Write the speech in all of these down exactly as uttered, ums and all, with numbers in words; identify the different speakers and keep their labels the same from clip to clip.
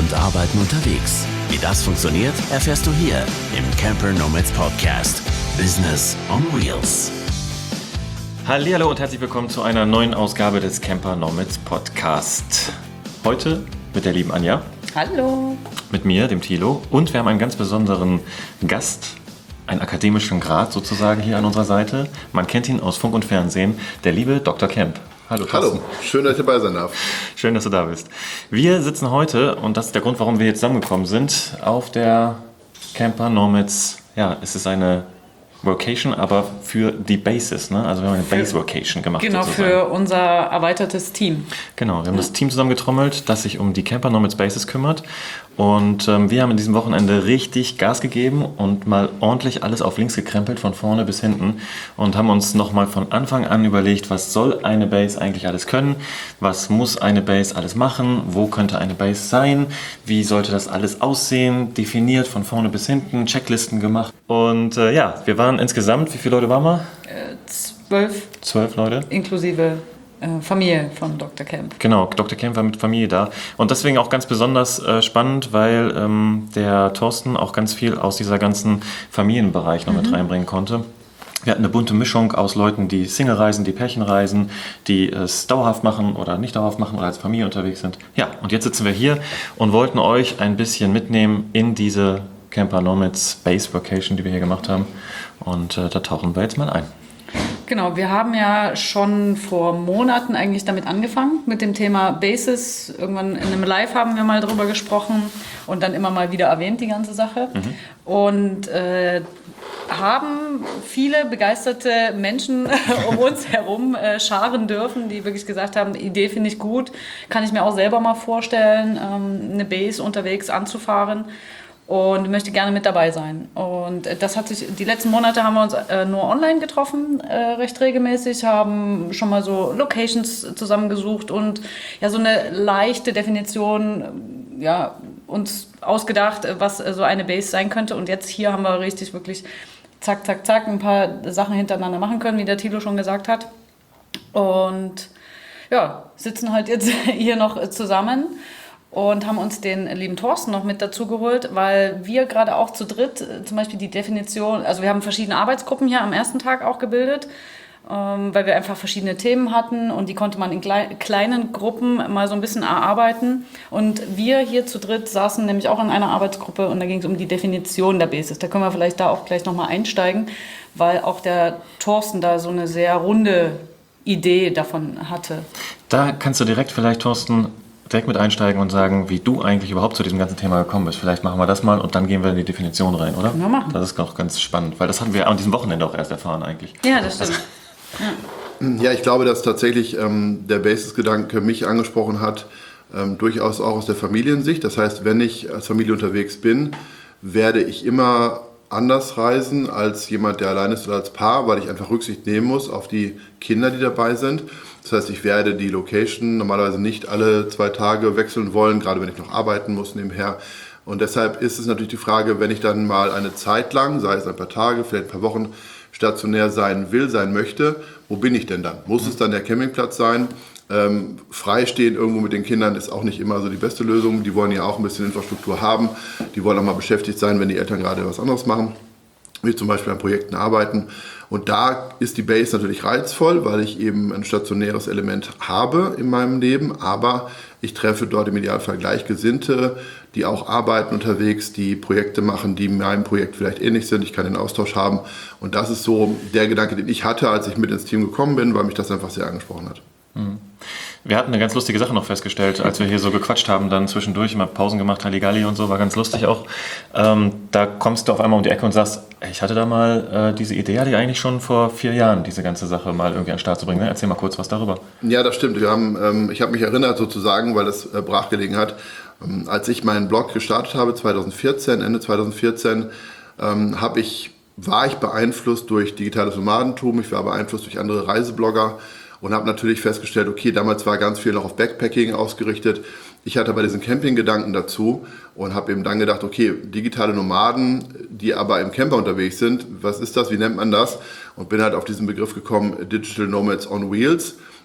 Speaker 1: und Arbeiten unterwegs. Wie das funktioniert, erfährst du hier im Camper Nomads Podcast. Business on Wheels.
Speaker 2: Hallihallo und herzlich willkommen zu einer neuen Ausgabe des Camper Nomads Podcast. Heute mit der lieben Anja.
Speaker 3: Hallo.
Speaker 2: Mit mir, dem Thilo. Und wir haben einen ganz besonderen Gast, einen akademischen Grad sozusagen hier an unserer Seite. Man kennt ihn aus Funk und Fernsehen, der liebe Doktor Kemp. Hallo,
Speaker 4: Hallo, schön, dass ich dabei sein darf.
Speaker 2: Schön, dass du da bist. Wir sitzen heute, und das ist der Grund, warum wir hier zusammengekommen sind, auf der Camper Nomads. Ja, es ist eine Vocation, aber für die Bases, ne? Also wir haben eine Base Vocation gemacht.
Speaker 3: Genau, sozusagen. Für unser erweitertes Team.
Speaker 2: Genau, wir haben ja. das Team zusammengetrommelt, das sich um die Camper Nomads Bases kümmert. Und ähm, wir haben in diesem Wochenende richtig Gas gegeben und mal ordentlich alles auf links gekrempelt, von vorne bis hinten. Und haben uns nochmal von Anfang an überlegt, was soll eine Base eigentlich alles können? Was muss eine Base alles machen? Wo könnte eine Base sein? Wie sollte das alles aussehen? Definiert von vorne bis hinten, Checklisten gemacht. Und äh, ja, wir waren insgesamt, wie viele Leute waren wir?
Speaker 3: Äh, zwölf.
Speaker 2: Zwölf Leute.
Speaker 3: Inklusive äh, Familie von Doktor Kemp.
Speaker 2: Genau, Doktor Kemp war mit Familie da. Und deswegen auch ganz besonders äh, spannend, weil ähm, der Thorsten auch ganz viel aus dieser ganzen Familienbereich noch mhm. mit reinbringen konnte. Wir hatten eine bunte Mischung aus Leuten, die Single reisen, die Pärchen reisen, die es dauerhaft machen oder nicht dauerhaft machen oder als Familie unterwegs sind. Ja, und jetzt sitzen wir hier und wollten euch ein bisschen mitnehmen in diese Camper Nomads Base Vacation, die wir hier gemacht haben. Und äh, da tauchen wir jetzt mal ein.
Speaker 3: Genau, wir haben ja schon vor Monaten eigentlich damit angefangen, mit dem Thema Bases. Irgendwann in einem Live haben wir mal drüber gesprochen und dann immer mal wieder erwähnt, die ganze Sache. Mhm. Und äh, haben viele begeisterte Menschen um uns herum äh, scharen dürfen, die wirklich gesagt haben, die Idee finde ich gut, kann ich mir auch selber mal vorstellen, ähm, eine Base unterwegs anzufahren. Und möchte gerne mit dabei sein. Und das hat sich, die letzten Monate haben wir uns äh, nur online getroffen, äh, recht regelmäßig, haben schon mal so Locations zusammengesucht und ja so eine leichte Definition ja, uns ausgedacht, was so eine Base sein könnte. Und jetzt hier haben wir richtig wirklich zack, zack, zack ein paar Sachen hintereinander machen können, wie der Thilo schon gesagt hat. Und ja, sitzen halt jetzt hier noch zusammen. Und haben uns den lieben Thorsten noch mit dazu geholt, weil wir gerade auch zu dritt zum Beispiel die Definition, also wir haben verschiedene Arbeitsgruppen hier am ersten Tag auch gebildet, ähm, weil wir einfach verschiedene Themen hatten und die konnte man in klei- kleinen Gruppen mal so ein bisschen erarbeiten. Und wir hier zu dritt saßen nämlich auch in einer Arbeitsgruppe und da ging es um die Definition der Basis. Da können wir vielleicht da auch gleich nochmal einsteigen, weil auch der Thorsten da so eine sehr runde Idee davon hatte.
Speaker 2: Da kannst du direkt vielleicht, Thorsten, direkt mit einsteigen und sagen, wie du eigentlich überhaupt zu diesem ganzen Thema gekommen bist. Vielleicht machen wir das mal und dann gehen wir in die Definition rein, oder?
Speaker 3: Ja, machen.
Speaker 2: Das ist auch ganz spannend, weil das hatten wir an diesem Wochenende auch erst erfahren eigentlich.
Speaker 3: Ja, das stimmt.
Speaker 4: Ja, ja ich glaube, dass tatsächlich ähm, der Basis-Gedanke mich angesprochen hat, ähm, durchaus auch aus der Familiensicht. Das heißt, wenn ich als Familie unterwegs bin, werde ich immer anders reisen als jemand, der allein ist oder als Paar, weil ich einfach Rücksicht nehmen muss auf die Kinder, die dabei sind. Das heißt, ich werde die Location normalerweise nicht alle zwei Tage wechseln wollen, gerade wenn ich noch arbeiten muss nebenher. Und deshalb ist es natürlich die Frage, wenn ich dann mal eine Zeit lang, sei es ein paar Tage, vielleicht ein paar Wochen, stationär sein will, sein möchte, wo bin ich denn dann? Muss es dann der Campingplatz sein? Ähm, freistehen irgendwo mit den Kindern ist auch nicht immer so die beste Lösung. Die wollen ja auch ein bisschen Infrastruktur haben. Die wollen auch mal beschäftigt sein, wenn die Eltern gerade was anderes machen, wie zum Beispiel an Projekten arbeiten. Und da ist die Base natürlich reizvoll, weil ich eben ein stationäres Element habe in meinem Leben, aber ich treffe dort im Idealfall Gleichgesinnte, die auch arbeiten unterwegs, die Projekte machen, die meinem Projekt vielleicht ähnlich sind. Ich kann den Austausch haben und das ist so der Gedanke, den ich hatte, als ich mit ins Team gekommen bin, weil mich das einfach sehr angesprochen hat.
Speaker 2: Wir hatten eine ganz lustige Sache noch festgestellt, als wir hier so gequatscht haben, dann zwischendurch immer Pausen gemacht, Halligalli und so, war ganz lustig auch. Ähm, da kommst du auf einmal um die Ecke und sagst, ich hatte da mal äh, diese Idee, hatte ich eigentlich schon vor vier Jahren, diese ganze Sache mal irgendwie an den Start zu bringen. Ne? Erzähl mal kurz was darüber.
Speaker 4: Ja, das stimmt. Wir haben, ähm, ich habe mich erinnert sozusagen, weil das äh, brach gelegen hat, ähm, als ich meinen Blog gestartet habe, zwanzig vierzehn, Ende zwanzig vierzehn, ähm, habe ich, war ich beeinflusst durch digitales Nomadentum, ich war beeinflusst durch andere Reiseblogger, und habe natürlich festgestellt, okay, damals war ganz viel noch auf Backpacking ausgerichtet. Ich hatte aber diesen Camping-Gedanken dazu und habe eben dann gedacht, okay, digitale Nomaden, die aber im Camper unterwegs sind, was ist das, wie nennt man das? Und bin halt auf diesen Begriff gekommen, Digital Nomads on Wheels.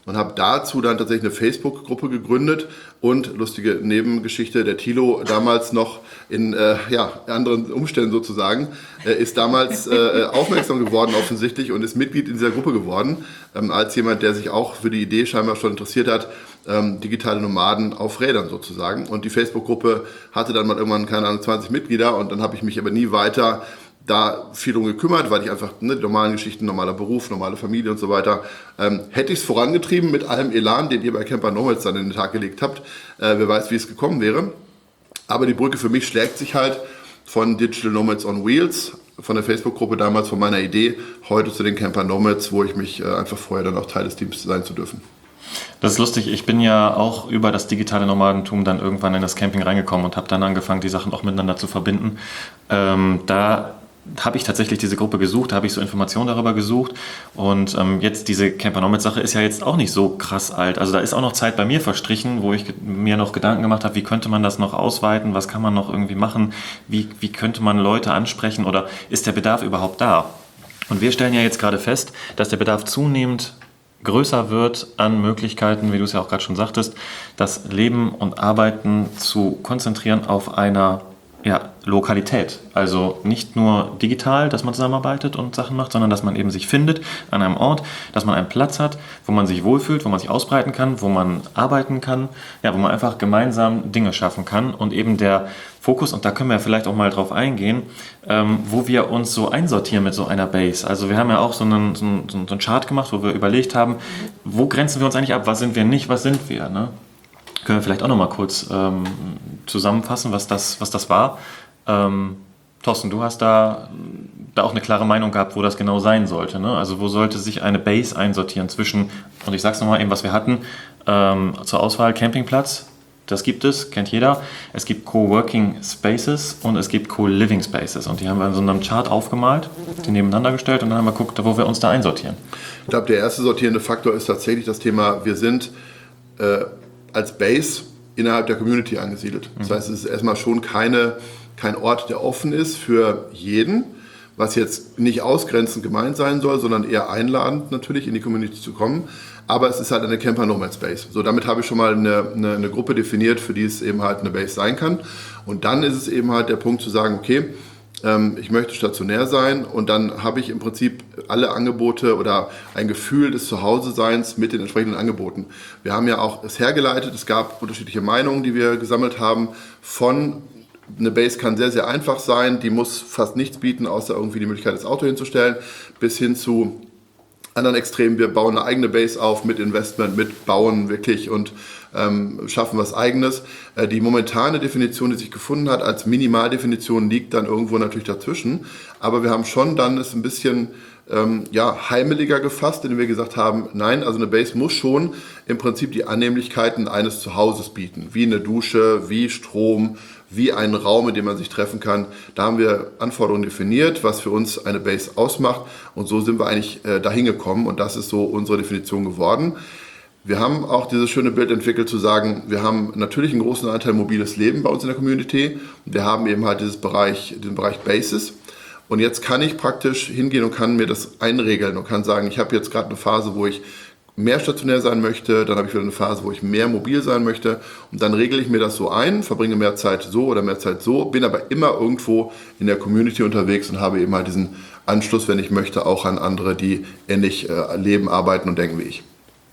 Speaker 4: und habe dazu dann tatsächlich eine Facebook-Gruppe gegründet und, lustige Nebengeschichte, der Thilo damals noch in äh, ja, anderen Umständen sozusagen, äh, ist damals äh, aufmerksam geworden offensichtlich und ist Mitglied in dieser Gruppe geworden, ähm, als jemand, der sich auch für die Idee scheinbar schon interessiert hat, ähm, digitale Nomaden auf Rädern sozusagen. Und die Facebook-Gruppe hatte dann mal irgendwann, keine Ahnung, zwanzig Mitglieder und dann habe ich mich aber nie weiter da viel drum gekümmert, weil ich einfach, ne, die normalen Geschichten, normaler Beruf, normale Familie und so weiter, ähm, hätte ich es vorangetrieben mit allem Elan, den ihr bei Camper Nomads dann in den Tag gelegt habt. Äh, wer weiß, wie es gekommen wäre. Aber die Brücke für mich schlägt sich halt von Digital Nomads on Wheels, von der Facebook-Gruppe damals, von meiner Idee, heute zu den Camper Nomads, wo ich mich äh, einfach freue, dann auch Teil des Teams sein zu dürfen.
Speaker 2: Das ist lustig, ich bin ja auch über das digitale Nomadentum dann irgendwann in das Camping reingekommen und habe dann angefangen, die Sachen auch miteinander zu verbinden. Ähm, da habe ich tatsächlich diese Gruppe gesucht, da habe ich so Informationen darüber gesucht und ähm, jetzt diese Camper Nomads Sache ist ja jetzt auch nicht so krass alt. Also da ist auch noch Zeit bei mir verstrichen, wo ich mir noch Gedanken gemacht habe, wie könnte man das noch ausweiten, was kann man noch irgendwie machen, wie, wie könnte man Leute ansprechen oder ist der Bedarf überhaupt da? Und wir stellen ja jetzt gerade fest, dass der Bedarf zunehmend größer wird an Möglichkeiten, wie du es ja auch gerade schon sagtest, das Leben und Arbeiten zu konzentrieren auf einer ja, Lokalität. Also nicht nur digital, dass man zusammenarbeitet und Sachen macht, sondern dass man eben sich findet an einem Ort, dass man einen Platz hat, wo man sich wohlfühlt, wo man sich ausbreiten kann, wo man arbeiten kann, ja, wo man einfach gemeinsam Dinge schaffen kann und eben der Fokus, und da können wir vielleicht auch mal drauf eingehen, ähm, wo wir uns so einsortieren mit so einer Base. Also wir haben ja auch so einen, so einen, so einen Chart gemacht, wo wir überlegt haben, wo grenzen wir uns eigentlich ab, was sind wir nicht, was sind wir, ne? Können wir vielleicht auch noch mal kurz ähm, zusammenfassen, was das, was das war. Ähm, Thorsten, du hast da, da auch eine klare Meinung gehabt, wo das genau sein sollte. Ne? Also wo sollte sich eine Base einsortieren zwischen, und ich sag's nochmal eben, was wir hatten, ähm, zur Auswahl Campingplatz, das gibt es, kennt jeder. Es gibt Coworking Spaces und es gibt Co-Living Spaces. Und die haben wir in so einem Chart aufgemalt, die nebeneinander gestellt und dann haben wir geguckt, wo wir uns da einsortieren.
Speaker 4: Ich glaube, der erste sortierende Faktor ist tatsächlich das Thema, wir sind äh, als Base innerhalb der Community angesiedelt. Das heißt, es ist erstmal schon keine, kein Ort, der offen ist für jeden, was jetzt nicht ausgrenzend gemeint sein soll, sondern eher einladend natürlich in die Community zu kommen. Aber es ist halt eine Camper Nomad Space. So, damit habe ich schon mal eine, eine, eine Gruppe definiert, für die es eben halt eine Base sein kann. Und dann ist es eben halt der Punkt zu sagen, okay, ich möchte stationär sein und dann habe ich im Prinzip alle Angebote oder ein Gefühl des Zuhause-Seins mit den entsprechenden Angeboten. Wir haben ja auch es hergeleitet, es gab unterschiedliche Meinungen, die wir gesammelt haben von, eine Base kann sehr, sehr einfach sein, die muss fast nichts bieten, außer irgendwie die Möglichkeit, das Auto hinzustellen, bis hin zu anderen Extremen, wir bauen eine eigene Base auf mit Investment, mit Bauen wirklich und ähm, schaffen was Eigenes. Äh, die momentane Definition, die sich gefunden hat, als Minimaldefinition liegt dann irgendwo natürlich dazwischen. Aber wir haben schon dann es ein bisschen ähm, ja, heimeliger gefasst, indem wir gesagt haben, nein, also eine Base muss schon im Prinzip die Annehmlichkeiten eines Zuhauses bieten, wie eine Dusche, wie Strom, wie einen Raum, in dem man sich treffen kann. Da haben wir Anforderungen definiert, was für uns eine Base ausmacht. Und so sind wir eigentlich äh, dahin gekommen. Und das ist so unsere Definition geworden. Wir haben auch dieses schöne Bild entwickelt, zu sagen, wir haben natürlich einen großen Anteil mobiles Leben bei uns in der Community. Wir haben eben halt dieses Bereich, den Bereich Bases. Und jetzt kann ich praktisch hingehen und kann mir das einregeln und kann sagen, ich habe jetzt gerade eine Phase, wo ich mehr stationär sein möchte, dann habe ich wieder eine Phase, wo ich mehr mobil sein möchte und dann regle ich mir das so ein, verbringe mehr Zeit so oder mehr Zeit so, bin aber immer irgendwo in der Community unterwegs und habe eben halt diesen Anschluss, wenn ich möchte, auch an andere, die ähnlich äh, leben, arbeiten und denken wie ich.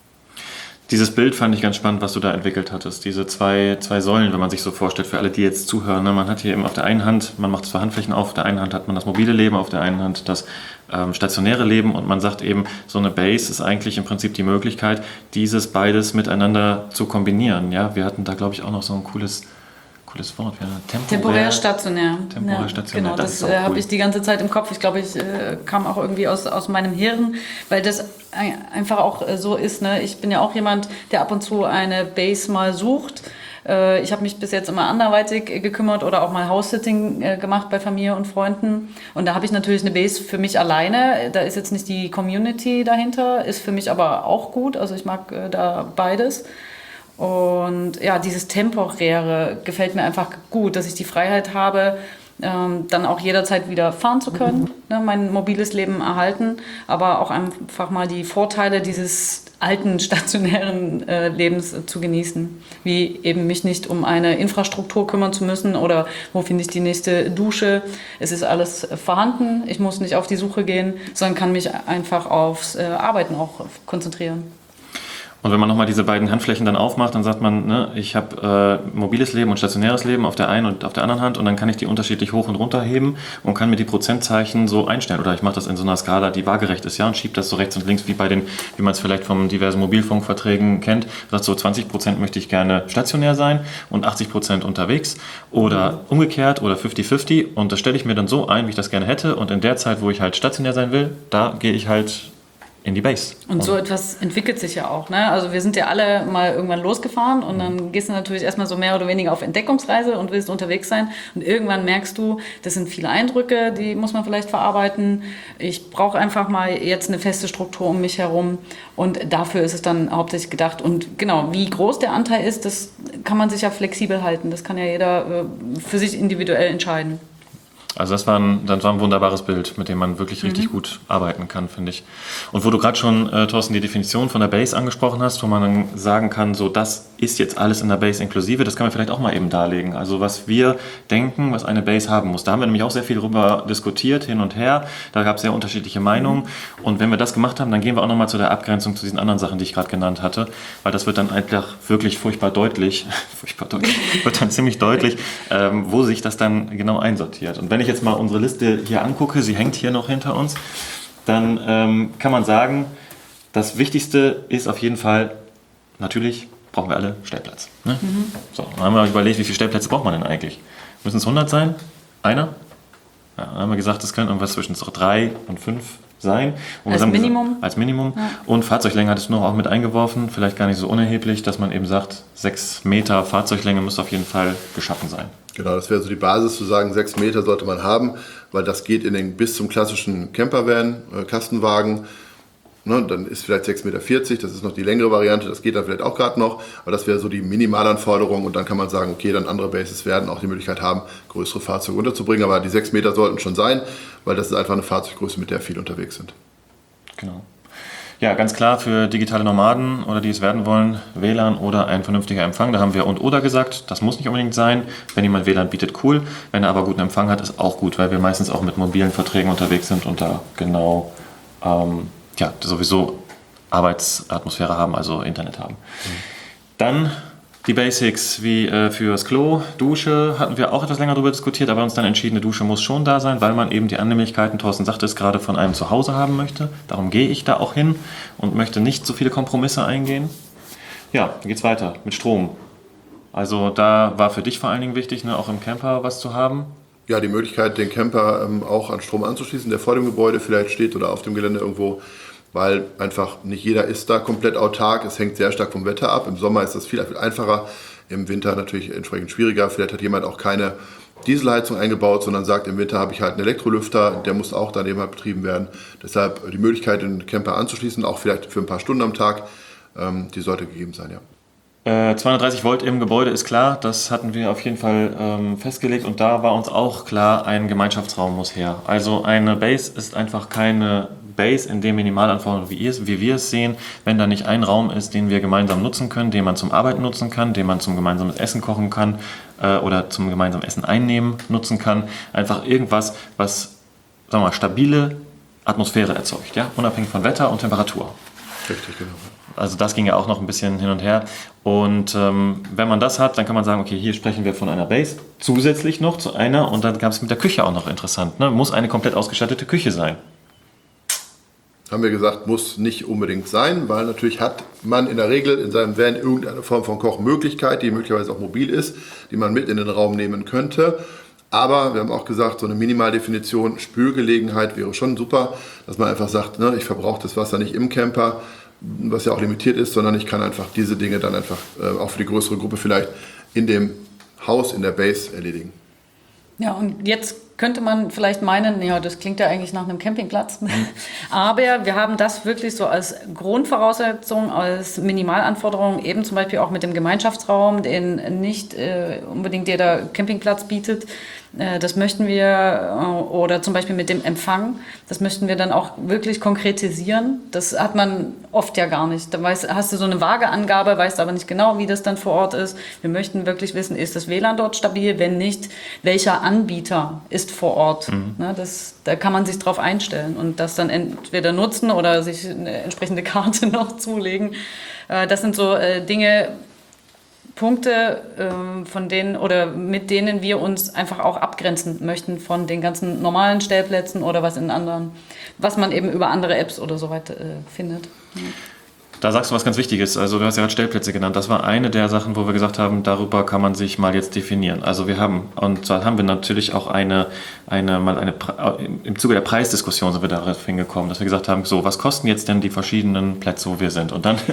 Speaker 2: Dieses Bild fand ich ganz spannend, was du da entwickelt hattest. Diese zwei, zwei Säulen, wenn man sich so vorstellt, für alle, die jetzt zuhören. Ne? Man hat hier eben auf der einen Hand, man macht zwei Handflächen auf, auf der einen Hand hat man das mobile Leben, auf der einen Hand das ähm, stationäre Leben und man sagt eben, so eine Base ist eigentlich im Prinzip die Möglichkeit, dieses beides miteinander zu kombinieren. Ja? Wir hatten da, glaube ich, auch noch so ein cooles, cooles Wort. Ja, temporär,
Speaker 3: temporär stationär.
Speaker 2: Temporär
Speaker 3: ja,
Speaker 2: stationär.
Speaker 3: Genau,
Speaker 2: das,
Speaker 3: das, das
Speaker 2: äh,
Speaker 3: cool. habe
Speaker 2: ich
Speaker 3: ich die ganze Zeit im Kopf. Ich glaube, ich äh, kam auch irgendwie aus, aus meinem Hirn, weil das einfach auch äh, so ist. Ne? Ich bin ja auch jemand, der ab und zu eine Base mal sucht. Äh, ich habe mich bis jetzt immer anderweitig äh, gekümmert oder auch mal House-Sitting äh, gemacht bei Familie und Freunden. Und da habe ich natürlich eine Base für mich alleine. Da ist jetzt nicht die Community dahinter, ist für mich aber auch gut. Also ich mag äh, da beides. Und ja, dieses Temporäre gefällt mir einfach gut, dass ich die Freiheit habe, ähm, dann auch jederzeit wieder fahren zu können, mhm. ne, mein mobiles Leben erhalten, aber auch einfach mal die Vorteile dieses alten stationären äh, Lebens äh, zu genießen, wie eben mich nicht um eine Infrastruktur kümmern zu müssen oder wo finde ich die nächste Dusche. Es ist alles äh, vorhanden, ich muss nicht auf die Suche gehen, sondern kann mich einfach aufs äh, Arbeiten auch konzentrieren.
Speaker 2: Und wenn man nochmal diese beiden Handflächen dann aufmacht, dann sagt man, ne, ich habe äh, mobiles Leben und stationäres Leben auf der einen und auf der anderen Hand und dann kann ich die unterschiedlich hoch und runter heben und kann mir die Prozentzeichen so einstellen. Oder ich mache das in so einer Skala, die waagerecht ist, ja, und schiebe das so rechts und links, wie bei den, wie man es vielleicht von diversen Mobilfunkverträgen kennt. Sagt so, zwanzig Prozent möchte ich gerne stationär sein und achtzig Prozent unterwegs oder umgekehrt oder fünfzig fünfzig. Und das stelle ich mir dann so ein, wie ich das gerne hätte. Und in der Zeit, wo ich halt stationär sein will, da gehe ich halt in die Base.
Speaker 3: Und so etwas entwickelt sich ja auch. Ne? Also wir sind ja alle mal irgendwann losgefahren und dann gehst du natürlich erstmal so mehr oder weniger auf Entdeckungsreise und willst unterwegs sein. Und irgendwann merkst du, das sind viele Eindrücke, die muss man vielleicht verarbeiten. Ich brauche einfach mal jetzt eine feste Struktur um mich herum. Und dafür ist es dann hauptsächlich gedacht. Und genau, wie groß der Anteil ist, das kann man sich ja flexibel halten. Das kann ja jeder für sich individuell entscheiden.
Speaker 2: Also das war, ein, das war ein wunderbares Bild, mit dem man wirklich richtig mhm. gut arbeiten kann, finde ich. Und wo du gerade schon, äh, Thorsten, die Definition von der Base angesprochen hast, wo man dann sagen kann, so das ist jetzt alles in der Base inklusive, das kann man vielleicht auch mal eben darlegen. Also was wir denken, was eine Base haben muss. Da haben wir nämlich auch sehr viel darüber diskutiert, hin und her. Da gab es sehr unterschiedliche Meinungen. Und wenn wir das gemacht haben, dann gehen wir auch nochmal zu der Abgrenzung zu diesen anderen Sachen, die ich gerade genannt hatte. Weil das wird dann einfach wirklich furchtbar deutlich, furchtbar deutlich, wird dann ziemlich deutlich, ähm, wo sich das dann genau einsortiert. Und wenn ich jetzt mal unsere Liste hier angucke, sie hängt hier noch hinter uns, dann ähm, kann man sagen, das Wichtigste ist auf jeden Fall, natürlich brauchen wir alle Stellplatz. Ne? Mhm. So, dann haben wir überlegt, wie viele Stellplätze braucht man denn eigentlich? Müssen es hundert sein? Einer? Ja, dann haben wir gesagt, es können irgendwas zwischen drei und fünf sein. Und
Speaker 3: als, Minimum.
Speaker 2: Gesagt, als Minimum.
Speaker 3: Ja.
Speaker 2: Und Fahrzeuglänge hattest du noch auch mit eingeworfen, vielleicht gar nicht so unerheblich, dass man eben sagt, sechs Meter Fahrzeuglänge muss auf jeden Fall geschaffen sein.
Speaker 4: Genau, das wäre so die Basis, zu sagen, sechs Meter sollte man haben, weil das geht in den, bis zum klassischen Campervan, äh, Kastenwagen. Ne, dann ist vielleicht sechs Meter vierzig, das ist noch die längere Variante, das geht dann vielleicht auch gerade noch, aber das wäre so die Minimalanforderung und dann kann man sagen, okay, dann andere Bases werden auch die Möglichkeit haben, größere Fahrzeuge unterzubringen, aber die sechs Meter sollten schon sein, weil das ist einfach eine Fahrzeuggröße, mit der viele unterwegs sind.
Speaker 2: Genau. Ja, ganz klar für digitale Nomaden oder die es werden wollen, W L A N oder ein vernünftiger Empfang. Da haben wir und oder gesagt, das muss nicht unbedingt sein. Wenn jemand W L A N bietet, cool. Wenn er aber guten Empfang hat, ist auch gut, weil wir meistens auch mit mobilen Verträgen unterwegs sind und da genau ähm, ja, sowieso Arbeitsatmosphäre haben, also Internet haben. Mhm. Dann die Basics wie äh, fürs Klo, Dusche, hatten wir auch etwas länger darüber diskutiert, aber uns dann entschieden, eine Dusche muss schon da sein, weil man eben die Annehmlichkeiten, Thorsten sagte es gerade, von einem Zuhause haben möchte. Darum gehe ich da auch hin und möchte nicht so viele Kompromisse eingehen. Ja, dann geht's weiter mit Strom. Also da war für dich vor allen Dingen wichtig, ne, auch im Camper was zu haben.
Speaker 4: Ja, die Möglichkeit, den Camper ähm, auch an Strom anzuschließen, der vor dem Gebäude vielleicht steht oder auf dem Gelände irgendwo, weil einfach nicht jeder ist da komplett autark. Es hängt sehr stark vom Wetter ab. Im Sommer ist das viel, viel einfacher, im Winter natürlich entsprechend schwieriger. Vielleicht hat jemand auch keine Dieselheizung eingebaut, sondern sagt, im Winter habe ich halt einen Elektrolüfter, der muss auch daneben halt betrieben werden. Deshalb die Möglichkeit, den Camper anzuschließen, auch vielleicht für ein paar Stunden am Tag, ähm, die sollte gegeben sein, ja.
Speaker 2: zweihundertdreißig Volt im Gebäude ist klar, das hatten wir auf jeden Fall ähm, festgelegt und da war uns auch klar, ein Gemeinschaftsraum muss her. Also eine Base ist einfach keine Base in den Minimalanforderungen, wie, ihr, wie wir es sehen, wenn da nicht ein Raum ist, den wir gemeinsam nutzen können, den man zum Arbeiten nutzen kann, den man zum gemeinsamen Essen kochen kann äh, oder zum gemeinsamen Essen einnehmen nutzen kann. Einfach irgendwas, was sagen wir mal, stabile Atmosphäre erzeugt, ja? Unabhängig von Wetter und Temperatur.
Speaker 4: Richtig, genau.
Speaker 2: Also das ging ja auch noch ein bisschen hin und her. Und ähm, wenn man das hat, dann kann man sagen, okay, hier sprechen wir von einer Base, zusätzlich noch zu einer. Und dann gab es mit der Küche auch noch interessant. Ne? Muss eine komplett ausgestattete Küche sein?
Speaker 4: Haben wir gesagt, muss nicht unbedingt sein, weil natürlich hat man in der Regel in seinem Van irgendeine Form von Kochmöglichkeit, die möglicherweise auch mobil ist, die man mit in den Raum nehmen könnte. Aber wir haben auch gesagt, so eine Minimaldefinition, Spülgelegenheit wäre schon super, dass man einfach sagt, ne, ich verbrauche das Wasser nicht im Camper, was ja auch limitiert ist, sondern ich kann einfach diese Dinge dann einfach äh, auch für die größere Gruppe vielleicht in dem Haus, in der Base erledigen.
Speaker 3: Ja, und jetzt könnte man vielleicht meinen, ja, das klingt ja eigentlich nach einem Campingplatz. Mhm. Aber wir haben das wirklich so als Grundvoraussetzung, als Minimalanforderung, eben zum Beispiel auch mit dem Gemeinschaftsraum, den nicht äh, unbedingt jeder Campingplatz bietet. Äh, das möchten wir, äh, oder zum Beispiel mit dem Empfang, das möchten wir dann auch wirklich konkretisieren. Das hat man oft ja gar nicht. Da weißt, hast du so eine vage Angabe, weißt aber nicht genau, wie das dann vor Ort ist. Wir möchten wirklich wissen, ist das W L A N dort stabil? Wenn nicht, welcher Anbieter ist vor Ort? Mhm. Ne, das, da kann man sich drauf einstellen und das dann entweder nutzen oder sich eine entsprechende Karte noch zulegen. Äh, das sind so äh, Dinge, Punkte, äh, von denen oder mit denen wir uns einfach auch abgrenzen möchten von den ganzen normalen Stellplätzen oder was in anderen, was man eben über andere Apps oder so weiter äh, findet. Ja.
Speaker 2: Da sagst du was ganz Wichtiges. Also du hast ja gerade Stellplätze genannt. Das war eine der Sachen, wo wir gesagt haben, darüber kann man sich mal jetzt definieren. Also wir haben, und zwar haben wir natürlich auch eine, eine, mal eine, im Zuge der Preisdiskussion sind wir darauf hingekommen, dass wir gesagt haben, so, was kosten jetzt denn die verschiedenen Plätze, wo wir sind? Und dann,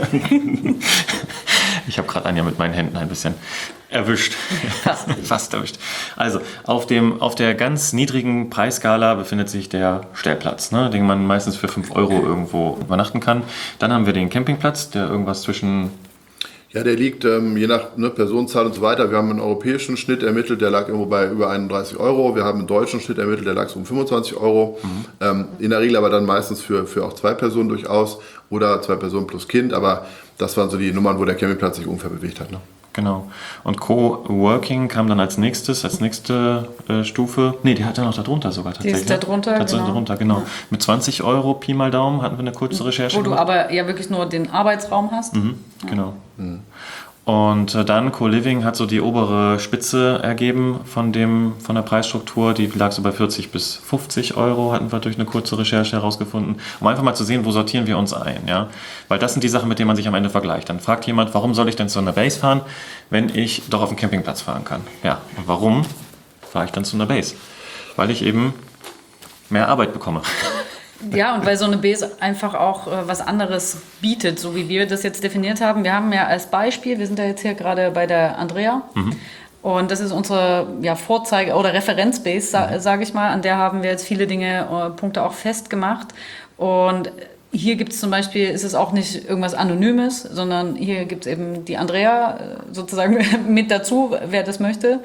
Speaker 2: ich habe gerade Anja mit meinen Händen ein bisschen erwischt. Fast. Fast erwischt. Also, auf, dem, auf der ganz niedrigen Preisskala befindet sich der Stellplatz, ne, den man meistens für fünf Euro irgendwo übernachten kann. Dann haben wir den Campingplatz, der irgendwas zwischen...
Speaker 4: Ja, der liegt ähm, je nach ne, Personenzahl und so weiter. Wir haben einen europäischen Schnitt ermittelt, der lag irgendwo bei über einunddreißig Euro. Wir haben einen deutschen Schnitt ermittelt, der lag so um fünfundzwanzig Euro. Mhm. Ähm, in der Regel aber dann meistens für, für auch zwei Personen durchaus oder zwei Personen plus Kind. Aber das waren so die Nummern, wo der Campingplatz sich ungefähr bewegt hat. Ne?
Speaker 2: Genau. Und Coworking kam dann als nächstes, als nächste äh, Stufe. Nee, die hat ja noch da drunter sogar tatsächlich.
Speaker 3: Die ist da drunter,
Speaker 2: genau. Da drunter, genau. Ja. Mit zwanzig Euro Pi mal Daumen hatten wir eine kurze Recherche
Speaker 3: Wo du
Speaker 2: gemacht.
Speaker 3: aber ja wirklich nur den Arbeitsraum hast.
Speaker 2: Mhm, ja. Genau. Mhm. Und äh, dann Co-Living hat so die obere Spitze ergeben von, dem, von der Preisstruktur. Die lag so bei vierzig bis fünfzig Euro, hatten wir durch eine kurze Recherche herausgefunden. Um einfach mal zu sehen, wo sortieren wir uns ein. Ja? Weil das sind die Sachen, mit denen man sich am Ende vergleicht. Dann fragt jemand, warum soll ich denn zu einer Base fahren, wenn ich doch auf dem Campingplatz fahren kann? Ja, und warum fahre ich dann zu einer Base? Weil ich eben mehr Arbeit bekomme.
Speaker 3: Ja, und weil so eine Base einfach auch äh, was anderes bietet, so wie wir das jetzt definiert haben. Wir haben ja als Beispiel, wir sind ja jetzt hier gerade bei der Andrea. Mhm. Und das ist unsere ja, Vorzeige- oder Referenzbase, sa- mhm. sage ich mal. An der haben wir jetzt viele Dinge, äh, Punkte auch festgemacht. Und hier gibt es zum Beispiel, ist es auch nicht irgendwas Anonymes, sondern hier gibt es eben die Andrea äh, sozusagen mit dazu, wer das möchte.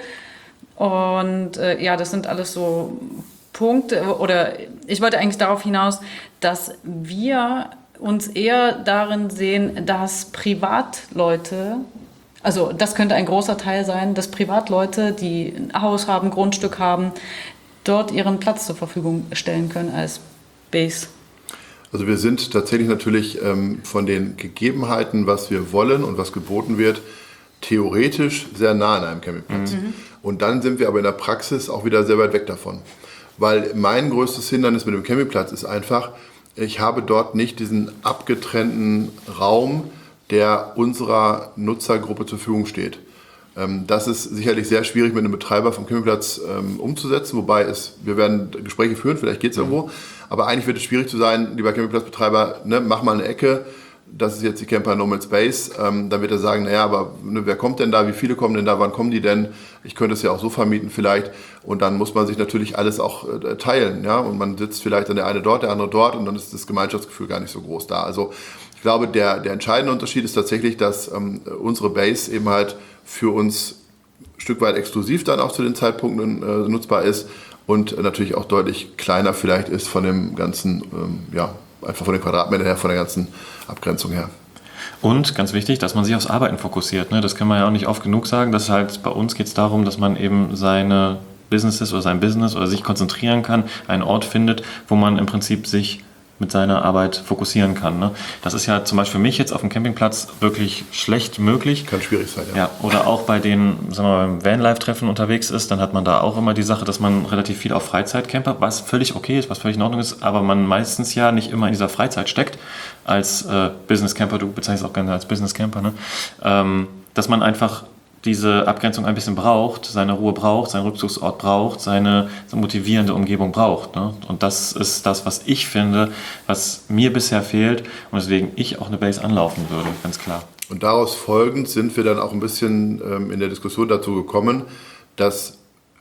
Speaker 3: Und äh, ja, das sind alles so Punkte, oder ich wollte eigentlich darauf hinaus, dass wir uns eher darin sehen, dass Privatleute, also das könnte ein großer Teil sein, dass Privatleute, die ein Haus haben, Grundstück haben, dort ihren Platz zur Verfügung stellen können als Base.
Speaker 4: Also wir sind tatsächlich natürlich ähm, von den Gegebenheiten, was wir wollen und was geboten wird, theoretisch sehr nah an einem Campingplatz. Mhm. Und dann sind wir aber in der Praxis auch wieder sehr weit weg davon. Weil mein größtes Hindernis mit dem Campingplatz ist einfach, ich habe dort nicht diesen abgetrennten Raum, der unserer Nutzergruppe zur Verfügung steht. Das ist sicherlich sehr schwierig mit einem Betreiber vom Campingplatz umzusetzen, wobei es, wir werden Gespräche führen, vielleicht geht es irgendwo, aber eigentlich wird es schwierig zu sein, lieber Campingplatzbetreiber, ne, mach mal eine Ecke, das ist jetzt die Camper Nomad Space, ähm, dann wird er sagen, naja, aber ne, wer kommt denn da, wie viele kommen denn da, wann kommen die denn, ich könnte es ja auch so vermieten vielleicht, und dann muss man sich natürlich alles auch äh, teilen, ja, und man sitzt vielleicht dann der eine dort, der andere dort, und dann ist das Gemeinschaftsgefühl gar nicht so groß da. Also ich glaube, der, der entscheidende Unterschied ist tatsächlich, dass ähm, unsere Base eben halt für uns ein Stück weit exklusiv dann auch zu den Zeitpunkten äh, nutzbar ist und äh, natürlich auch deutlich kleiner vielleicht ist von dem ganzen, ähm, ja, einfach von den Quadratmetern her, von der ganzen Abgrenzung her.
Speaker 2: Und ganz wichtig, dass man sich aufs Arbeiten fokussiert. Ne? Das kann man ja auch nicht oft genug sagen. Dass halt bei uns geht es darum, dass man eben seine Businesses oder sein Business oder sich konzentrieren kann, einen Ort findet, wo man im Prinzip sich mit seiner Arbeit fokussieren kann. Ne? Das ist ja zum Beispiel für mich jetzt auf dem Campingplatz wirklich schlecht möglich.
Speaker 4: Kann schwierig sein, ja.
Speaker 2: Ja, oder auch bei den, sagen wir mal, beim Vanlife-Treffen unterwegs ist, dann hat man da auch immer die Sache, dass man relativ viel auf Freizeit campert, was völlig okay ist, was völlig in Ordnung ist, aber man meistens ja nicht immer in dieser Freizeit steckt als äh, Business-Camper, du bezeichnest auch gerne als Business-Camper, ne? ähm, dass man einfach diese Abgrenzung ein bisschen braucht, seine Ruhe braucht, seinen Rückzugsort braucht, seine so motivierende Umgebung braucht. Ne? Und das ist das, was ich finde, was mir bisher fehlt und deswegen ich auch eine Base anlaufen würde, ganz klar.
Speaker 4: Und daraus folgend sind wir dann auch ein bisschen ähm, in der Diskussion dazu gekommen, dass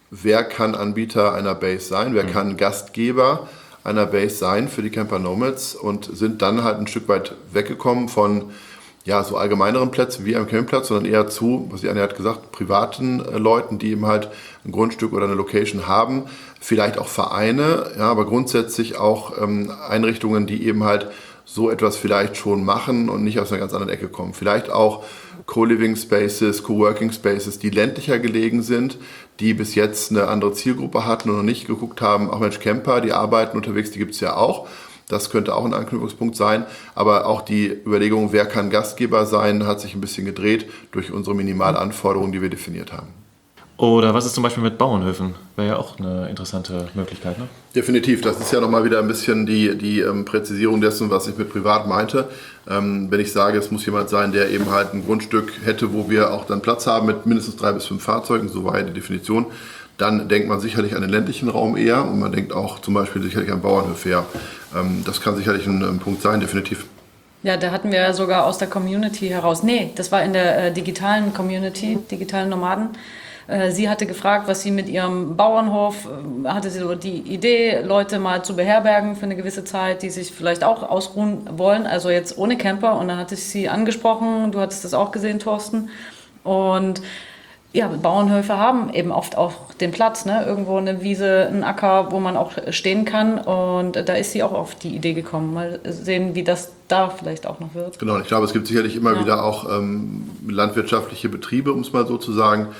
Speaker 4: wer kann Anbieter einer Base sein, wer mhm. kann Gastgeber einer Base sein für die Camper Nomads und sind dann halt ein Stück weit weggekommen von ja, so allgemeineren Plätzen wie am Campingplatz, sondern eher zu, was die Anja hat gesagt, privaten äh, Leuten, die eben halt ein Grundstück oder eine Location haben, vielleicht auch Vereine, ja, aber grundsätzlich auch ähm, Einrichtungen, die eben halt so etwas vielleicht schon machen und nicht aus einer ganz anderen Ecke kommen. Vielleicht auch Co-Living Spaces, Co-Working Spaces, die ländlicher gelegen sind, die bis jetzt eine andere Zielgruppe hatten und noch nicht geguckt haben, ach Mensch, Camper, die arbeiten unterwegs, die gibt es ja auch. Das könnte auch ein Anknüpfungspunkt sein. Aber auch die Überlegung, wer kann Gastgeber sein, hat sich ein bisschen gedreht durch unsere Minimalanforderungen, die wir definiert haben.
Speaker 2: Oder was ist zum Beispiel mit Bauernhöfen? Wäre ja auch eine interessante Möglichkeit, ne?
Speaker 4: Definitiv. Das ist ja nochmal wieder ein bisschen die, die ähm, Präzisierung dessen, was ich mit privat meinte. Ähm, wenn ich sage, es muss jemand sein, der eben halt ein Grundstück hätte, wo wir auch dann Platz haben mit mindestens drei bis fünf Fahrzeugen, so war ja die Definition, dann denkt man sicherlich an den ländlichen Raum eher und man denkt auch zum Beispiel sicherlich an Bauernhöfe eher. Ähm, das kann sicherlich ein, ein Punkt sein, definitiv.
Speaker 3: Ja, da hatten wir sogar aus der Community heraus, nee, das war in der äh, digitalen Community, digitalen Nomaden. Äh, sie hatte gefragt, was sie mit ihrem Bauernhof, äh, hatte sie so die Idee, Leute mal zu beherbergen für eine gewisse Zeit, die sich vielleicht auch ausruhen wollen, also jetzt ohne Camper. Und dann hatte ich sie angesprochen, du hattest das auch gesehen, Thorsten. Und ja, Bauernhöfe haben eben oft auch den Platz, ne? Irgendwo eine Wiese, ein Acker, wo man auch stehen kann. Und da ist sie auch auf die Idee gekommen. Mal sehen, wie das da vielleicht auch noch wird.
Speaker 4: Genau, ich glaube, es gibt sicherlich immer
Speaker 3: ja.
Speaker 4: wieder auch ähm, landwirtschaftliche Betriebe, um es mal so zu sagen,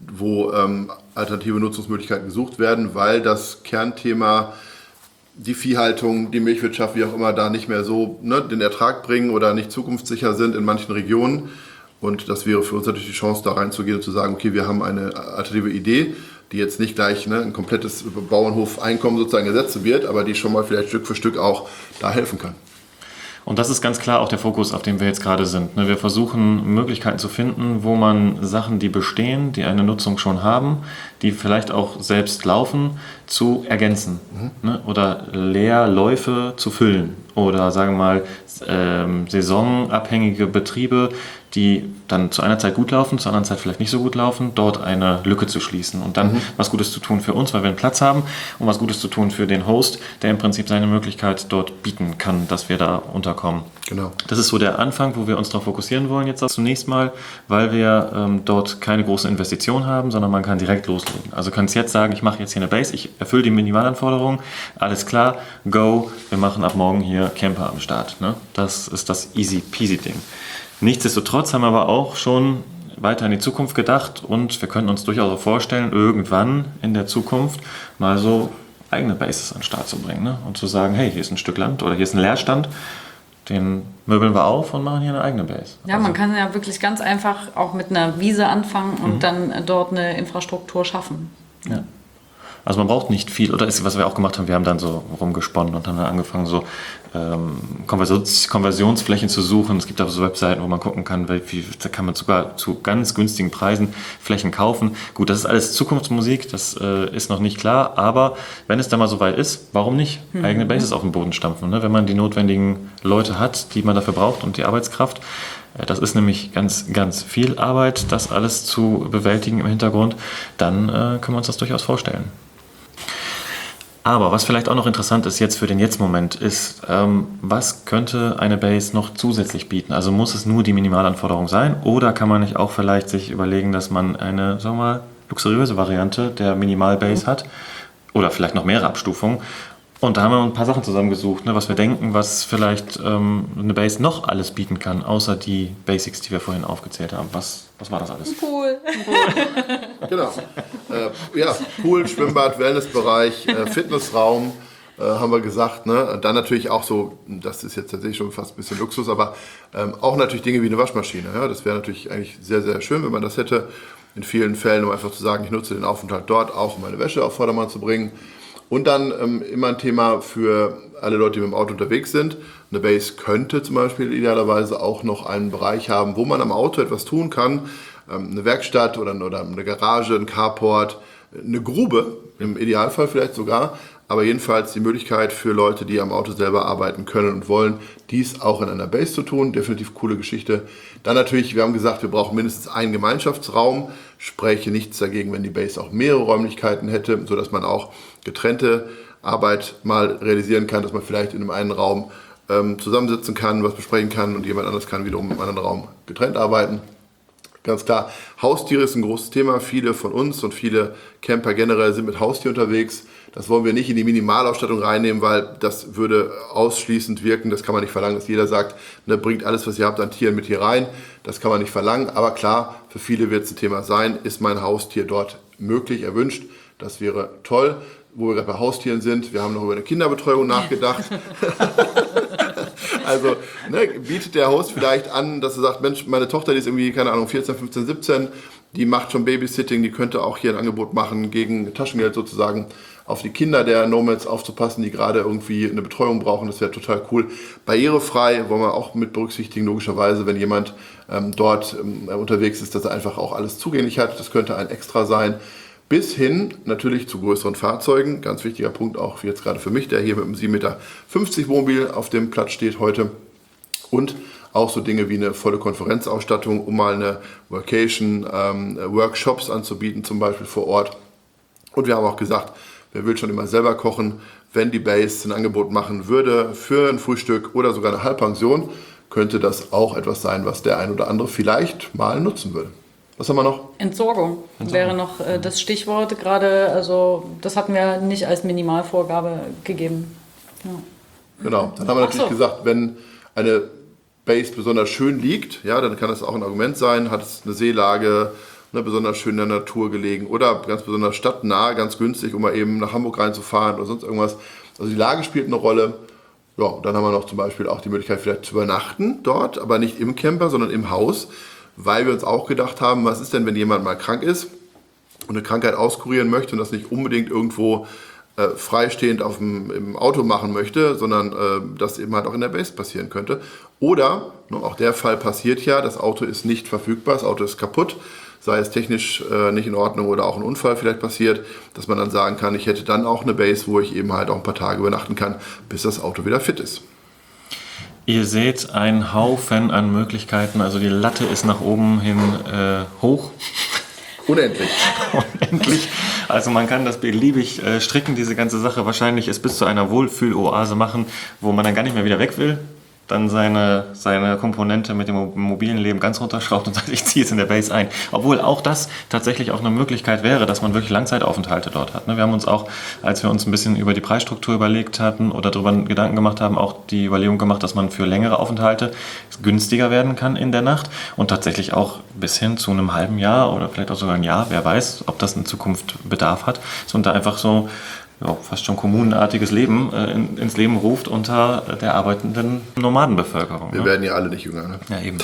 Speaker 4: wo ähm, alternative Nutzungsmöglichkeiten gesucht werden, weil das Kernthema, die Viehhaltung, die Milchwirtschaft, wie auch immer, da nicht mehr so ne, den Ertrag bringen oder nicht zukunftssicher sind in manchen Regionen. Und das wäre für uns natürlich die Chance, da reinzugehen und zu sagen, okay, wir haben eine alternative Idee, die jetzt nicht gleich ne, ein komplettes Bauernhofeinkommen sozusagen gesetzt wird, aber die schon mal vielleicht Stück für Stück auch da helfen kann.
Speaker 2: Und das ist ganz klar auch der Fokus, auf dem wir jetzt gerade sind. Wir versuchen Möglichkeiten zu finden, wo man Sachen, die bestehen, die eine Nutzung schon haben, die vielleicht auch selbst laufen, zu ergänzen. Mhm. Oder Leerläufe zu füllen. Oder sagen wir mal ähm, saisonabhängige Betriebe, die dann zu einer Zeit gut laufen, zu anderen Zeit vielleicht nicht so gut laufen, dort eine Lücke zu schließen und dann mhm. was Gutes zu tun für uns, weil wir einen Platz haben und was Gutes zu tun für den Host, der im Prinzip seine Möglichkeit dort bieten kann, dass wir da unterkommen.
Speaker 4: Genau.
Speaker 2: Das ist so der Anfang, wo wir uns darauf fokussieren wollen jetzt zunächst mal, weil wir ähm, dort keine große Investition haben, sondern man kann direkt loslegen. Also kannst jetzt sagen, ich mache jetzt hier eine Base, ich erfülle die Minimalanforderungen, alles klar, go, wir machen ab morgen hier Camper am Start. Ne? Das ist das easy peasy Ding. Nichtsdestotrotz haben wir aber auch schon weiter in die Zukunft gedacht und wir können uns durchaus auch vorstellen, irgendwann in der Zukunft mal so eigene Bases an den Start zu bringen, ne? Und zu sagen, hey, hier ist ein Stück Land oder hier ist ein Leerstand, den möbeln wir auf und machen hier eine eigene Base.
Speaker 3: Ja,
Speaker 2: also,
Speaker 3: man kann ja wirklich ganz einfach auch mit einer Wiese anfangen und
Speaker 2: mhm. dann
Speaker 3: dort eine Infrastruktur schaffen.
Speaker 2: Ja. Also man braucht nicht viel, oder ist, was wir auch gemacht haben, wir haben dann so rumgesponnen und haben dann angefangen, so ähm, Konversions- Konversionsflächen zu suchen. Es gibt auch so Webseiten, wo man gucken kann, wie, da kann man sogar zu ganz günstigen Preisen Flächen kaufen. Gut, das ist alles Zukunftsmusik, das äh, ist noch nicht klar, aber wenn es dann mal so weit ist, warum nicht mhm. eigene Bases auf den Boden stampfen, ne? Wenn man die notwendigen Leute hat, die man dafür braucht und die Arbeitskraft. Das ist nämlich ganz, ganz viel Arbeit, das alles zu bewältigen im Hintergrund. Dann äh, können wir uns das durchaus vorstellen. Aber was vielleicht auch noch interessant ist jetzt für den Jetzt-Moment ist, ähm, was könnte eine Base noch zusätzlich bieten? Also muss es nur die Minimalanforderung sein oder kann man nicht auch vielleicht sich überlegen, dass man eine, sagen wir mal, luxuriöse Variante der Minimal-Base hat oder vielleicht noch mehrere Abstufungen? Und da haben wir ein paar Sachen zusammengesucht, ne, was wir denken, was vielleicht ähm, eine Base noch alles bieten kann, außer die Basics, die wir vorhin aufgezählt haben. Was, was war das alles?
Speaker 3: Ein Pool.
Speaker 4: Genau. Äh, ja, Pool, Schwimmbad, Wellnessbereich, äh, Fitnessraum, äh, haben wir gesagt. Ne? Und dann natürlich auch so, das ist jetzt tatsächlich schon fast ein bisschen Luxus, aber ähm, auch natürlich Dinge wie eine Waschmaschine. Ja? Das wäre natürlich eigentlich sehr, sehr schön, wenn man das hätte. In vielen Fällen, um einfach zu sagen, ich nutze den Aufenthalt dort auch, um meine Wäsche auf Vordermann zu bringen. Und dann ähm, immer ein Thema für alle Leute, die mit dem Auto unterwegs sind. Eine Base könnte zum Beispiel idealerweise auch noch einen Bereich haben, wo man am Auto etwas tun kann. Ähm, eine Werkstatt oder, oder eine Garage, ein Carport, eine Grube, im Idealfall vielleicht sogar. Aber jedenfalls die Möglichkeit für Leute, die am Auto selber arbeiten können und wollen, dies auch in einer Base zu tun. Definitiv coole Geschichte. Dann natürlich, wir haben gesagt, wir brauchen mindestens einen Gemeinschaftsraum. spräche nichts dagegen, wenn die Base auch mehrere Räumlichkeiten hätte, sodass man auch getrennte Arbeit mal realisieren kann, dass man vielleicht in einem einen Raum ähm, zusammensitzen kann, was besprechen kann und jemand anderes kann wiederum im anderen Raum getrennt arbeiten. Ganz klar, Haustiere ist ein großes Thema. Viele von uns und viele Camper generell sind mit Haustier unterwegs. Das wollen wir nicht in die Minimalausstattung reinnehmen, weil das würde ausschließend wirken. Das kann man nicht verlangen, dass jeder sagt, ne, bringt alles, was ihr habt an Tieren mit hier rein. Das kann man nicht verlangen. Aber klar, für viele wird es ein Thema sein. Ist mein Haustier dort möglich, erwünscht? Das wäre toll. Wo wir gerade bei Haustieren sind, wir haben noch über eine Kinderbetreuung nachgedacht. Also ne, bietet der Host vielleicht an, dass er sagt, Mensch, meine Tochter, die ist irgendwie, keine Ahnung, vierzehn, fünfzehn, siebzehn, die macht schon Babysitting, die könnte auch hier ein Angebot machen, gegen Taschengeld sozusagen auf die Kinder der Nomads aufzupassen, die gerade irgendwie eine Betreuung brauchen. Das wäre total cool. Barrierefrei wollen wir auch mit berücksichtigen, logischerweise, wenn jemand ähm, dort ähm, unterwegs ist, dass er einfach auch alles zugänglich hat. Das könnte ein Extra sein. Bis hin natürlich zu größeren Fahrzeugen. Ganz wichtiger Punkt auch jetzt gerade für mich, der hier mit einem sieben Meter fünfzig Wohnmobil auf dem Platz steht heute. Und auch so Dinge wie eine volle Konferenzausstattung, um mal eine Workation, ähm, Workshops anzubieten, zum Beispiel vor Ort. Und wir haben auch gesagt, wer will schon immer selber kochen, wenn die Base ein Angebot machen würde für ein Frühstück oder sogar eine Halbpension, könnte das auch etwas sein, was der ein oder andere vielleicht mal nutzen würde. Was haben wir noch?
Speaker 3: Entsorgung, Entsorgung. wäre noch äh, das Stichwort gerade. Also das hatten wir nicht als Minimalvorgabe gegeben. Ja.
Speaker 4: Genau, dann haben wir natürlich
Speaker 3: so.
Speaker 4: gesagt, wenn eine Base besonders schön liegt, ja, dann kann das auch ein Argument sein, hat es eine Seelage, ne, besonders schön in der Natur gelegen oder ganz besonders stadtnah, ganz günstig, um mal eben nach Hamburg reinzufahren oder sonst irgendwas. Also die Lage spielt eine Rolle. Ja, und dann haben wir noch zum Beispiel auch die Möglichkeit, vielleicht zu übernachten dort, aber nicht im Camper, sondern im Haus. Weil wir uns auch gedacht haben, was ist denn, wenn jemand mal krank ist und eine Krankheit auskurieren möchte und das nicht unbedingt irgendwo äh, freistehend auf dem, im Auto machen möchte, sondern äh, das eben halt auch in der Base passieren könnte. Oder, ne, auch der Fall passiert ja, das Auto ist nicht verfügbar, das Auto ist kaputt, sei es technisch äh, nicht in Ordnung oder auch ein Unfall vielleicht passiert, dass man dann sagen kann, ich hätte dann auch eine Base, wo ich eben halt auch ein paar Tage übernachten kann, bis das Auto wieder fit ist.
Speaker 2: Ihr seht einen Haufen an Möglichkeiten, also die Latte ist nach oben hin äh, hoch.
Speaker 4: Unendlich.
Speaker 2: Unendlich. Also man kann das beliebig äh, stricken, diese ganze Sache. Wahrscheinlich es bis zu einer Wohlfühloase machen, wo man dann gar nicht mehr wieder weg will. Dann seine, seine Komponente mit dem mobilen Leben ganz runterschraubt und sagt, ich ziehe jetzt in der Base ein. Obwohl auch das tatsächlich auch eine Möglichkeit wäre, dass man wirklich Langzeitaufenthalte dort hat. Wir haben uns auch, als wir uns ein bisschen über die Preisstruktur überlegt hatten oder darüber Gedanken gemacht haben, auch die Überlegung gemacht, dass man für längere Aufenthalte günstiger werden kann in der Nacht und tatsächlich auch bis hin zu einem halben Jahr oder vielleicht auch sogar ein Jahr, wer weiß, ob das in Zukunft Bedarf hat. Und da einfach so ja, fast schon kommunenartiges Leben äh, in, ins Leben ruft unter der arbeitenden Nomadenbevölkerung.
Speaker 4: Wir
Speaker 2: ne?
Speaker 4: werden ja alle nicht jünger. Ne?
Speaker 2: Ja, eben.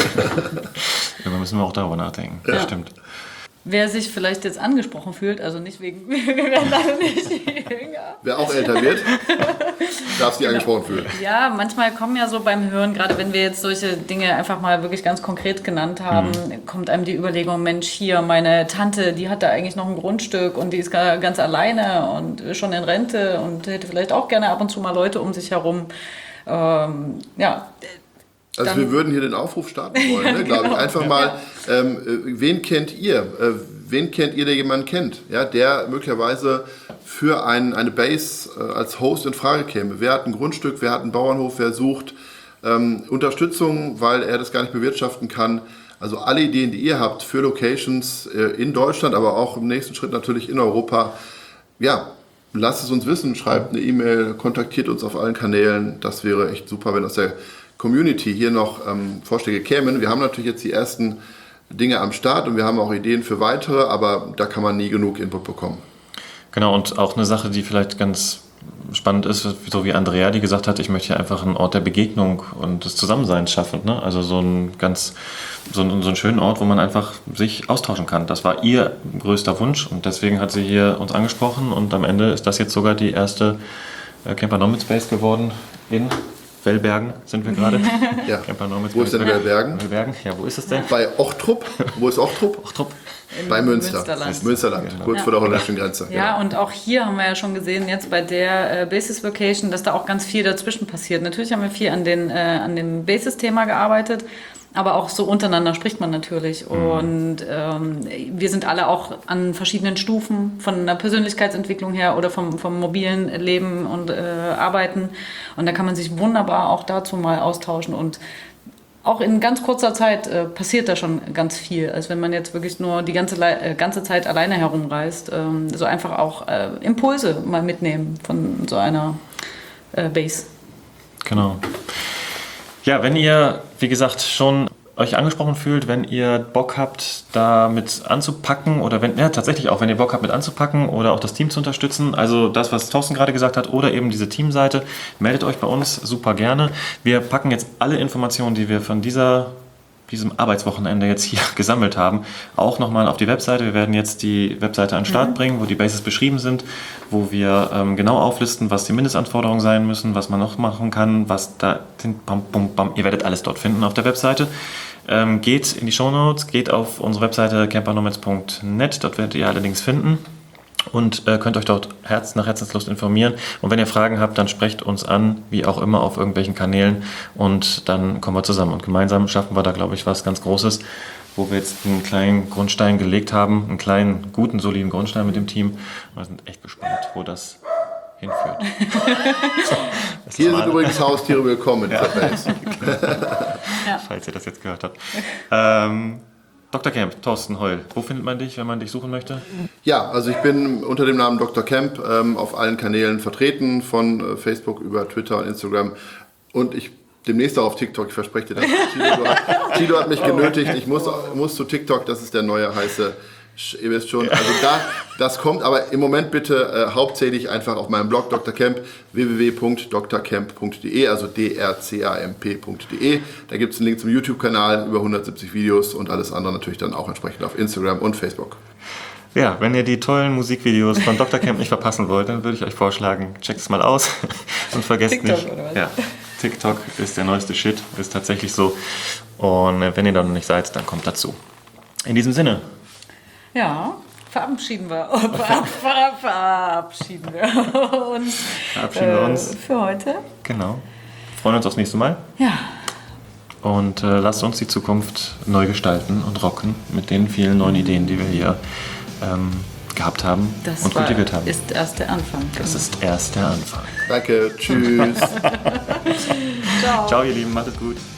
Speaker 2: Irgendwann müssen wir auch darüber nachdenken.
Speaker 3: Ja.
Speaker 2: Das stimmt.
Speaker 3: Wer sich vielleicht jetzt angesprochen fühlt, also nicht wegen, wir werden alle nicht jünger.
Speaker 4: Wer auch älter wird, darf sich angesprochen fühlen.
Speaker 3: Ja, manchmal kommen ja so beim Hören, gerade wenn wir jetzt solche Dinge einfach mal wirklich ganz konkret genannt haben, mhm. kommt einem die Überlegung, Mensch, hier, meine Tante, die hat da eigentlich noch ein Grundstück und die ist ganz alleine und schon in Rente und hätte vielleicht auch gerne ab und zu mal Leute um sich herum. Ähm, ja,
Speaker 4: Also
Speaker 3: Dann,
Speaker 4: wir würden hier den Aufruf starten wollen,
Speaker 3: ja,
Speaker 4: ne, glaube
Speaker 3: genau.
Speaker 4: ich. Einfach mal, ähm, wen kennt ihr? Äh, wen kennt ihr, der jemanden kennt? Ja, der möglicherweise für ein, eine Base äh, als Host in Frage käme. Wer hat ein Grundstück, wer hat einen Bauernhof, wer sucht ähm, Unterstützung, weil er das gar nicht bewirtschaften kann. Also alle Ideen, die ihr habt für Locations äh, in Deutschland, aber auch im nächsten Schritt natürlich in Europa, ja, lasst es uns wissen, schreibt eine E-Mail, kontaktiert uns auf allen Kanälen. Das wäre echt super, wenn aus der Community hier noch ähm, Vorschläge kämen. Wir haben natürlich jetzt die ersten Dinge am Start und wir haben auch Ideen für weitere, aber da kann man nie genug Input bekommen.
Speaker 2: Genau, und auch eine Sache, die vielleicht ganz spannend ist, so wie Andrea, die gesagt hat, ich möchte hier einfach einen Ort der Begegnung und des Zusammenseins schaffen. Ne? Also so einen ganz, so einen, so einen schönen Ort, wo man einfach sich austauschen kann. Das war ihr größter Wunsch und deswegen hat sie hier uns angesprochen und am Ende ist das jetzt sogar die erste äh, Camper Nomad Space geworden in Wellbergen sind wir gerade.
Speaker 4: Ja. Wo ist denn Wellbergen?
Speaker 2: Wellbergen? Ja, wo ist es denn?
Speaker 4: Bei Ochtrup. Wo ist Ochtrup?
Speaker 2: Ochtrup.
Speaker 4: Bei Münster.
Speaker 3: Münsterland.
Speaker 4: Münsterland,
Speaker 2: Genau.
Speaker 4: kurz
Speaker 3: Ja.
Speaker 4: vor der holländischen Grenze.
Speaker 3: Ja,
Speaker 4: genau.
Speaker 3: und auch hier haben wir ja schon gesehen, jetzt bei der äh, Basis Vacation, dass da auch ganz viel dazwischen passiert. Natürlich haben wir viel an, den, äh, an dem Basis-Thema gearbeitet, aber auch so untereinander spricht man natürlich. Mhm. Und ähm, wir sind alle auch an verschiedenen Stufen von der Persönlichkeitsentwicklung her oder vom, vom mobilen Leben und äh, Arbeiten. Und da kann man sich wunderbar auch dazu mal austauschen. Und auch in ganz kurzer Zeit äh, passiert da schon ganz viel. Also wenn man jetzt wirklich nur die ganze, äh, ganze Zeit alleine herumreist, ähm, so einfach auch äh, Impulse mal mitnehmen von so einer äh, Base.
Speaker 2: Genau. Ja, wenn ihr, wie gesagt, schon euch angesprochen fühlt, wenn ihr Bock habt, da mit anzupacken oder wenn, ja tatsächlich auch, wenn ihr Bock habt mit anzupacken oder auch das Team zu unterstützen, also das, was Thorsten gerade gesagt hat oder eben diese Teamseite, meldet euch bei uns super gerne. Wir packen jetzt alle Informationen, die wir von dieser, diesem Arbeitswochenende jetzt hier gesammelt haben, auch nochmal auf die Webseite. Wir werden jetzt die Webseite an den Start mhm. bringen, wo die Bases beschrieben sind, wo wir ähm, genau auflisten, was die Mindestanforderungen sein müssen, was man noch machen kann, was da sind. Bam, bam, bam. Ihr werdet alles dort finden auf der Webseite. Ähm, geht in die Shownotes, geht auf unsere Webseite camper nomads punkt net, dort werdet ihr allerdings finden und äh, könnt euch dort Herz nach Herzenslust informieren. Und wenn ihr Fragen habt, dann sprecht uns an, wie auch immer, auf irgendwelchen Kanälen und dann kommen wir zusammen. Und gemeinsam schaffen wir da, glaube ich, was ganz Großes, wo wir jetzt einen kleinen Grundstein gelegt haben, einen kleinen, guten, soliden Grundstein mit dem Team. Wir sind echt gespannt, wo das hinführt.
Speaker 4: Hier sind übrigens Haustiere willkommen.
Speaker 2: Ja. Ja. Falls ihr das jetzt gehört habt. Ähm, Doktor Kemp, Thorsten Heul, wo findet man dich, wenn man dich suchen möchte?
Speaker 4: Ja, also ich bin unter dem Namen Doktor Kemp ähm, auf allen Kanälen vertreten, von äh, Facebook über Twitter und Instagram und ich demnächst auch auf TikTok, ich verspreche dir das. Tilo hat, Tilo hat mich genötigt, ich muss, muss zu TikTok, das ist der neue heiße... Ihr wisst schon, also da, das kommt, aber im Moment bitte äh, hauptsächlich einfach auf meinem Blog Doktor Kemp, w w w punkt d r camp punkt d e, also d r c a m p punkt d e. Da gibt es einen Link zum YouTube-Kanal, über hundertsiebzig Videos und alles andere natürlich dann auch entsprechend auf Instagram und Facebook.
Speaker 2: Ja, wenn ihr die tollen Musikvideos von Doktor Kemp nicht verpassen wollt, dann würde ich euch vorschlagen, checkt es mal aus und vergesst TikTok, nicht. Oder was? Ja, TikTok ist der neueste Shit, ist tatsächlich so. Und wenn ihr da noch nicht seid, dann kommt dazu. In diesem Sinne.
Speaker 3: Ja, verabschieden wir, ver, ver, verabschieden wir uns,
Speaker 2: verabschieden wir uns.
Speaker 3: Äh, für heute.
Speaker 2: Genau. Freuen uns aufs nächste Mal.
Speaker 3: Ja.
Speaker 2: Und äh, lasst uns die Zukunft neu gestalten und rocken mit den vielen neuen Ideen, die wir hier ähm, gehabt haben
Speaker 3: das
Speaker 2: und kultiviert haben.
Speaker 3: Das ist erst der Anfang.
Speaker 2: Das ist erst der Anfang.
Speaker 4: Danke, tschüss.
Speaker 3: Ciao.
Speaker 2: Ciao, ihr Lieben, macht es gut.